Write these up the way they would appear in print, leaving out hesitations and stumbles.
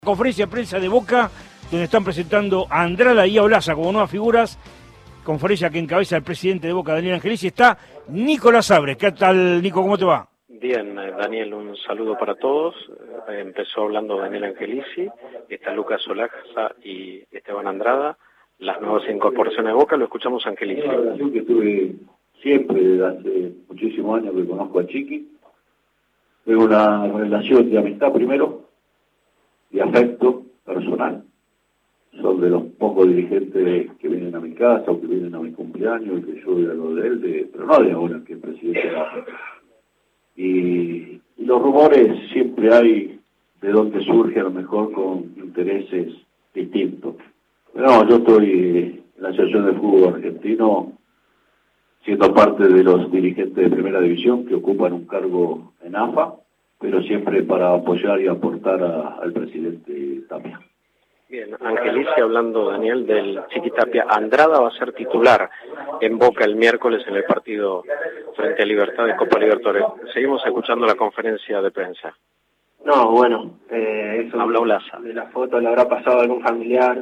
Conferencia de prensa de Boca, donde están presentando a Andrada y a Olaza como nuevas figuras. Conferencia que encabeza el presidente de Boca, Daniel Angelici. Está Nicolás Abres. ¿Qué tal, Nico? ¿Cómo te va? Bien, Daniel, un saludo para todos. Empezó hablando Daniel Angelici, está Lucas Olaza y Esteban Andrada, las nuevas incorporaciones de Boca. Lo escuchamos a Angelici. Una relación que tuve siempre desde hace muchísimos años que conozco a Chiqui. Es una relación de amistad primero, de afecto personal. Son de los pocos dirigentes que vienen a mi casa o que vienen a mi cumpleaños y que yo voy a lo de él, pero no de ahora, que es presidente de la Junta. Y los rumores siempre hay de dónde surge, a lo mejor con intereses distintos. Pero no, yo estoy en la Asociación de Fútbol Argentino siendo parte de los dirigentes de Primera División que ocupan un cargo en AFA, pero siempre para apoyar y aportar al presidente Tapia. Bien, Angelici hablando, Daniel, del Chiqui Tapia. Andrada va a ser titular en Boca el miércoles en el partido frente a Libertad de Copa Libertadores. Seguimos escuchando la conferencia de prensa. No, bueno, eso habla Olaza. De la foto le habrá pasado a algún familiar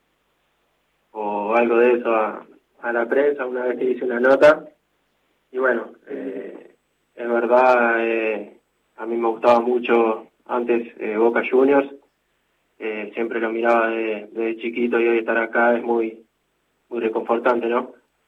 o algo de eso a la prensa una vez que hice una nota. Y bueno, es verdad, a mí me gustaba mucho antes Boca Juniors. Siempre lo miraba de chiquito y hoy estar acá es muy reconfortante, ¿no?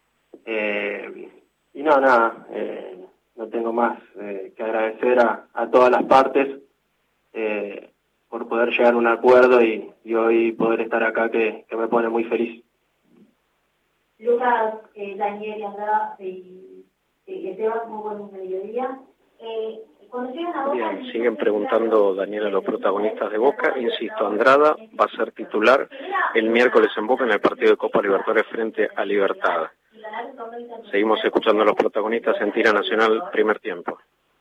Y no, nada, no tengo más que agradecer a todas las partes por poder llegar a un acuerdo y hoy poder estar acá que me pone muy feliz. Lucas, Daniel, Andrada y Esteban, muy buen mediodía. Bien, siguen preguntando, Daniel, a los protagonistas de Boca. Insisto, Andrada va a ser titular el miércoles en Boca en el partido de Copa Libertadores frente a Libertad. Seguimos escuchando a los protagonistas en Tira Nacional, primer tiempo.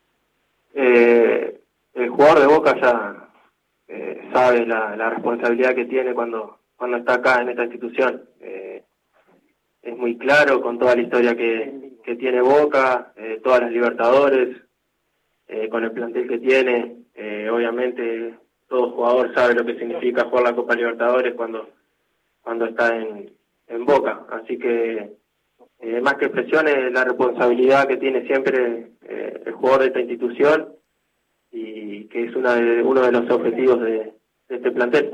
El jugador de Boca ya sabe la responsabilidad que tiene cuando está acá en esta institución. Es muy claro con toda la historia que tiene Boca, todas las Libertadores, con el plantel que tiene. Obviamente todo jugador sabe lo que significa jugar la Copa Libertadores cuando está en Boca. Así que más que presión es la responsabilidad que tiene siempre el jugador de esta institución y que es uno de los objetivos de este plantel.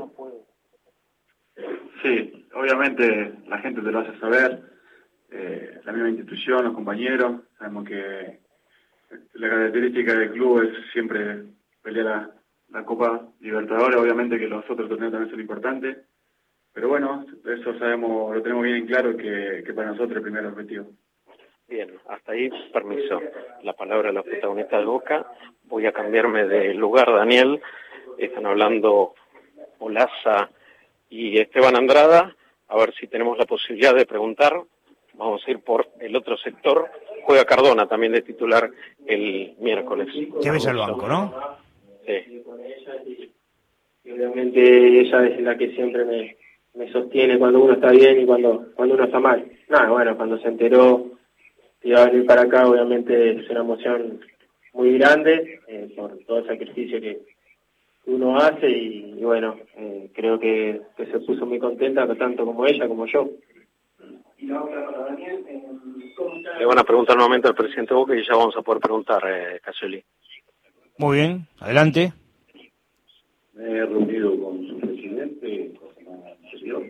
Sí, obviamente la gente te lo hace saber, la misma institución, los compañeros. Sabemos que la característica del club es siempre pelear la Copa Libertadores. Obviamente que los otros torneos también son importantes, pero bueno, eso sabemos, lo tenemos bien en claro que para nosotros el primer objetivo. Bien, hasta ahí, permiso. La palabra a los protagonistas de Boca. Voy a cambiarme de lugar, Daniel. Están hablando Olaza y Esteban Andrada. A ver si tenemos la posibilidad de preguntar. Vamos a ir por el otro sector. Juega Cardona también de titular el miércoles. ¿Qué ves al banco, no? Sí. Y obviamente ella es la que siempre me sostiene cuando uno está bien y cuando uno está mal. Nada, bueno, cuando se enteró que iba a venir para acá, obviamente es una emoción muy grande por todo el sacrificio que uno hace y bueno, creo que se puso muy contenta, tanto como ella como yo. Le van a preguntar nuevamente al presidente Boca y ya vamos a poder preguntar, Cascioli. Muy bien, adelante. Me he reunido con su presidente la semana anterior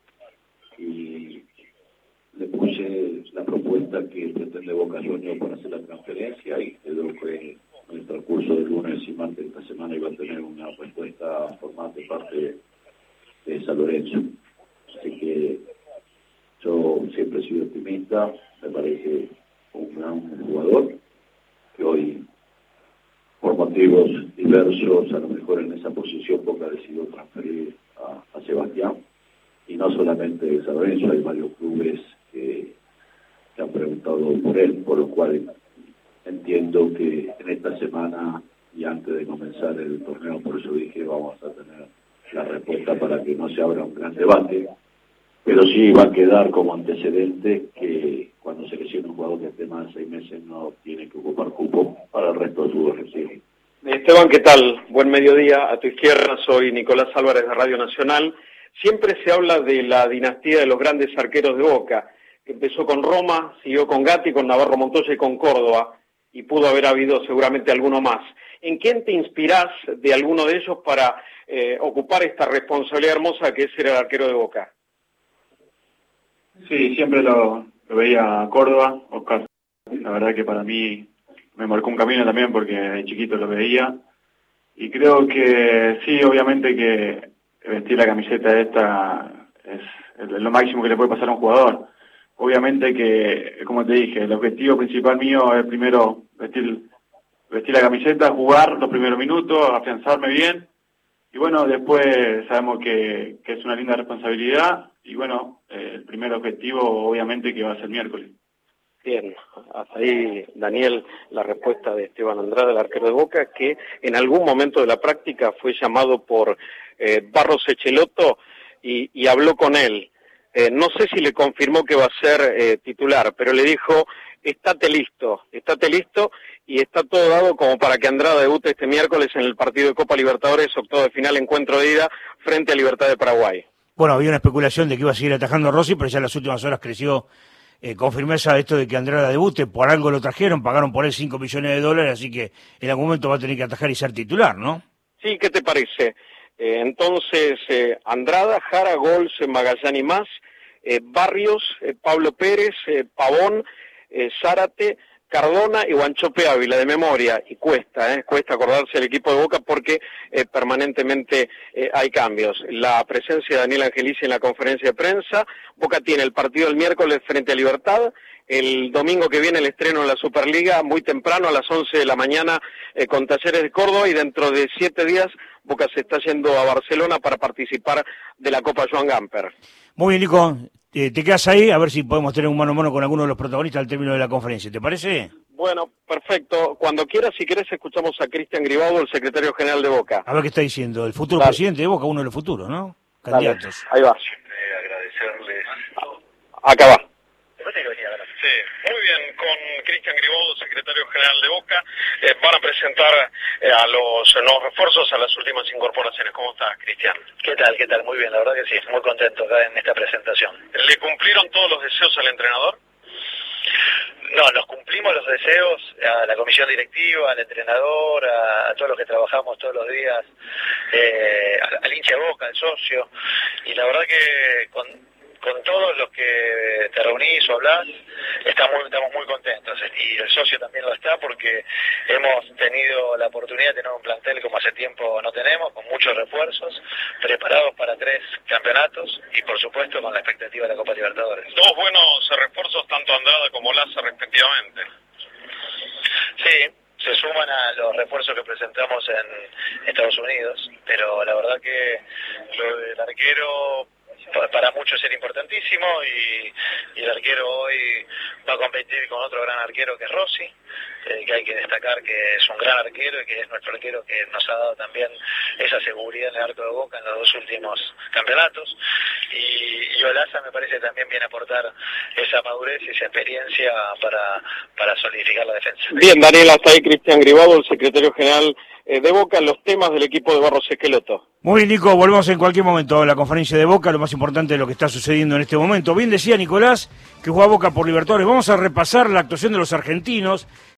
y le puse la propuesta que pretende Boca Juniors para hacer la transferencia y creo que en el transcurso del lunes y martes de esta semana iba a tener una respuesta formal de parte de San Lorenzo. Así que yo siempre he sido optimista, me parece un gran jugador que hoy, por motivos diversos, a lo mejor en esa posición Boca decidió transferir a Sebastián, y no solamente de San Lorenzo, hay varios clubes que han preguntado por él, por lo cual entiendo que en esta semana y antes de comenzar el torneo, por eso dije, vamos a tener la respuesta para que no se abra un gran debate. Pero sí va a quedar como antecedente que cuando se lesiona un jugador que esté más de 6 meses no tiene que ocupar cupo para el resto de su objetivo. Esteban, ¿qué tal? Buen mediodía. A tu izquierda soy Nicolás Álvarez de Radio Nacional. Siempre se habla de la dinastía de los grandes arqueros de Boca, que empezó con Roma, siguió con Gatti, con Navarro Montoya y con Córdoba, y pudo haber habido seguramente alguno más. ¿En quién te inspirás de alguno de ellos para ocupar esta responsabilidad hermosa que es ser el arquero de Boca? Sí, siempre lo veía a Córdoba, Oscar. La verdad que para mí me marcó un camino también porque de chiquito lo veía. Y creo que sí, obviamente que vestir la camiseta esta es lo máximo que le puede pasar a un jugador. Obviamente que, como te dije, el objetivo principal mío es primero vestir la camiseta, jugar los primeros minutos, afianzarme bien. Y bueno, después sabemos que es una linda responsabilidad. Y bueno, el primer objetivo obviamente que va a ser miércoles. Bien, hasta ahí, Daniel, la respuesta de Esteban Andrada, el arquero de Boca, que en algún momento de la práctica fue llamado por Barros Echelotto y habló con él. No sé si le confirmó que va a ser titular, pero le dijo, estate listo, y está todo dado como para que Andrada debute este miércoles en el partido de Copa Libertadores, octavo de final, encuentro de ida, frente a Libertad de Paraguay. Bueno, había una especulación de que iba a seguir atajando a Rossi, pero ya en las últimas horas creció con firmeza esto de que Andrada debute. Por algo lo trajeron, pagaron por él $5 millones, así que en algún momento va a tener que atajar y ser titular, ¿no? Sí, ¿qué te parece? Entonces, Andrada, Jara, Gols, Magallán y más, Barrios, Pablo Pérez, Pavón, Zárate, Cardona y Wanchope Ávila, de memoria, y cuesta acordarse del equipo de Boca porque permanentemente hay cambios. La presencia de Daniel Angelici en la conferencia de prensa. Boca tiene el partido el miércoles frente a Libertad, el domingo que viene el estreno en la Superliga, muy temprano a las 11 de la mañana con Talleres de Córdoba, y dentro de 7 días Boca se está yendo a Barcelona para participar de la Copa Joan Gamper. Muy bien, Nico. Te quedas ahí a ver si podemos tener un mano a mano con alguno de los protagonistas al término de la conferencia. ¿Te parece? Bueno, perfecto. Cuando quieras, si querés, escuchamos a Cristian Gribaudo, el secretario general de Boca. A ver qué está diciendo. El futuro Dale. Presidente de Boca, uno de los futuros, ¿no? Candidatos. Dale. Ahí va. Agradecerles. Acá va. Sí, muy bien, con Cristian Gribaudo, secretario general de Boca, van a presentar a los nuevos refuerzos, a las últimas incorporaciones. ¿Cómo estás, Cristian? ¿Qué tal? Muy bien, la verdad que sí, muy contento acá en esta presentación. ¿Le cumplieron todos los deseos al entrenador? No, nos cumplimos los deseos a la comisión directiva, al entrenador, a todos los que trabajamos todos los días, al hincha de Boca, al socio, y la verdad que con todos los que te reunís o hablás, estamos muy contentos, y el socio también lo está porque hemos tenido la oportunidad de tener un plantel como hace tiempo no tenemos, con muchos refuerzos, preparados para 3 campeonatos y por supuesto con la expectativa de la Copa Libertadores. 2 buenos refuerzos, tanto Andrada como Laza respectivamente. Sí, se suman a los refuerzos que presentamos en Estados Unidos, pero la verdad que lo del arquero para muchos era importantísimo, y el arquero hoy va a competir con otro gran arquero que es Rossi, que hay que destacar que es un gran arquero y que es nuestro arquero que nos ha dado también esa seguridad en el arco de Boca en los 2 últimos campeonatos, y Olaza me parece también viene a aportar esa madurez y esa experiencia para solidificar la defensa. Bien, Daniel, hasta ahí Cristian Gribaudo, el secretario general de Boca, los temas del equipo de Barros Echelotto. Muy bien, Nico, volvemos en cualquier momento a la conferencia de Boca, lo más importante de lo que está sucediendo en este momento. Bien decía Nicolás que juega Boca por Libertadores. Vamos a repasar la actuación de los argentinos